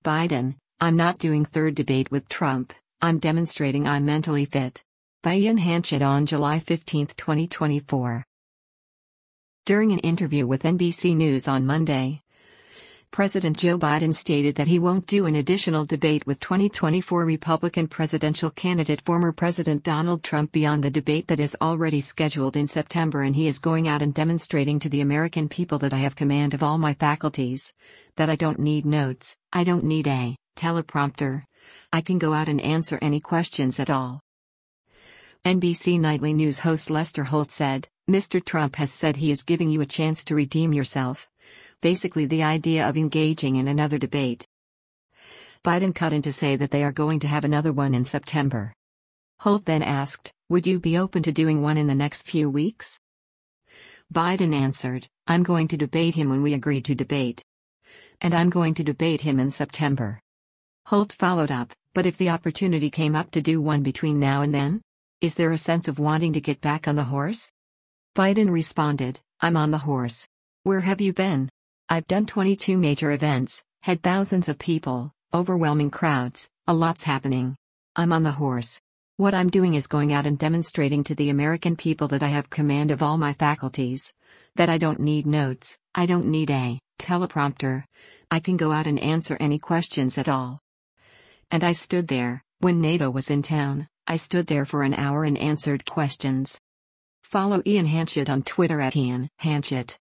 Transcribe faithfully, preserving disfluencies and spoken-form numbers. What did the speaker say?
Biden, I'm not doing third debate with Trump, I'm demonstrating I'm mentally fit. By Ian Hanchett on July fifteenth, twenty twenty-four. During an interview with N B C News on Monday, President Joe Biden stated that he won't do an additional debate with twenty twenty-four Republican presidential candidate former President Donald Trump beyond the debate that is already scheduled in September, and he is going out and demonstrating to the American people that I have command of all my faculties, that I don't need notes, I don't need a teleprompter, I can go out and answer any questions at all. N B C Nightly News host Lester Holt said, "Mister Trump has said he is giving you a chance to redeem yourself. Basically the idea of engaging in another debate." Biden cut in to say that they are going to have another one in September. Holt then asked, "Would you be open to doing one in the next few weeks?" Biden answered, "I'm going to debate him when we agree to debate. And I'm going to debate him in September." Holt followed up, "But if the opportunity came up to do one between now and then? Is there a sense of wanting to get back on the horse?" Biden responded, "I'm on the horse. Where have you been? I've done twenty-two major events, had thousands of people, overwhelming crowds, a lot's happening. I'm on the horse. What I'm doing is going out and demonstrating to the American people that I have command of all my faculties, that I don't need notes, I don't need a teleprompter, I can go out and answer any questions at all. And I stood there, when NATO was in town, I stood there for an hour and answered questions." Follow Ian Hanchett on Twitter at Ian Hanchett.